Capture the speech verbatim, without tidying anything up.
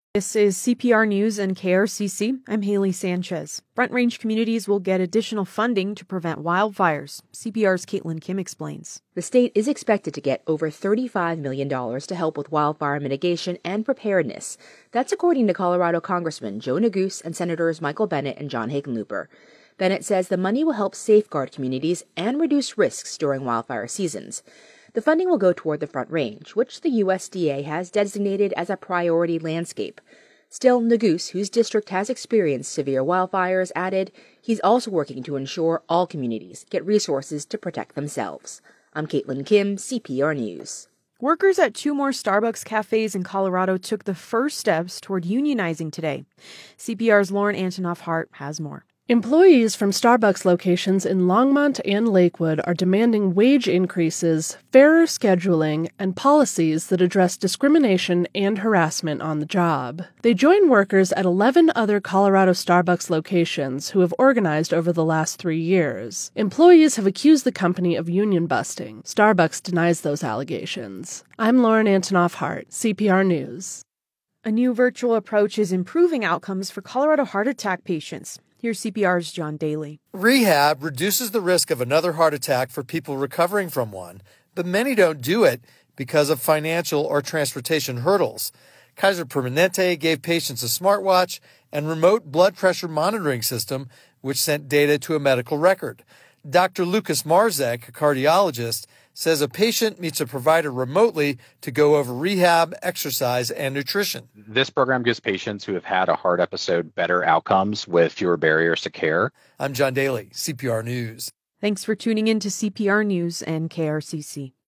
This is C P R News and K R C C. I'm Haley Sanchez. Front Range communities will get additional funding to prevent wildfires. C P R's Caitlin Kim explains. The state is expected to get over thirty-five million dollars to help with wildfire mitigation and preparedness. That's according to Colorado Congressman Joe Neguse and Senators Michael Bennet and John Hickenlooper. Bennet says the money will help safeguard communities and reduce risks during wildfire seasons. The funding will go toward the Front Range, which the U S D A has designated as a priority landscape. Still, Neguse, whose district has experienced severe wildfires, added he's also working to ensure all communities get resources to protect themselves. I'm Caitlin Kim, C P R News. Workers at two more Starbucks cafes in Colorado took the first steps toward unionizing today. C P R's Lauren Antonoff Hart has more. Employees from Starbucks locations in Longmont and Lakewood are demanding wage increases, fairer scheduling, and policies that address discrimination and harassment on the job. They join workers at eleven other Colorado Starbucks locations who have organized over the last three years. Employees have accused the company of union busting. Starbucks denies those allegations. I'm Lauren Antonoff Hart, C P R News. A new virtual approach is improving outcomes for Colorado heart attack patients. Here's C P R's John Daly. Rehab reduces the risk of another heart attack for people recovering from one, but many don't do it because of financial or transportation hurdles. Kaiser Permanente gave patients a smartwatch and remote blood pressure monitoring system, which sent data to a medical record. Doctor Lucas Marzek, a cardiologist, says a patient meets a provider remotely to go over rehab, exercise, and nutrition. This program gives patients who have had a heart episode better outcomes with fewer barriers to care. I'm John Daly, C P R News. Thanks for tuning in to C P R News and K R C C.